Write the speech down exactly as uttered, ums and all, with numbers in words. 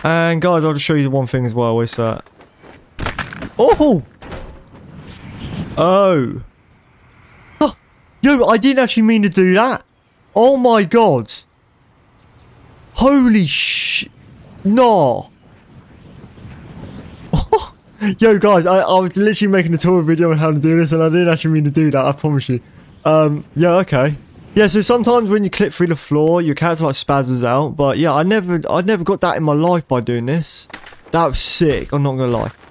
And guys, I'll just show you the one thing as well. What's that? Oh! Oh. Oh. Yo, I didn't actually mean to do that. Oh my god. Holy sh... No. Yo, guys, I, I was literally making a tour video on how to do this, and I didn't actually mean to do that, I promise you. Um, yeah, okay. Yeah, so sometimes when you clip through the floor, your character like spazzes out, but yeah, I never, I never got that in my life by doing this. That was sick, I'm not gonna lie.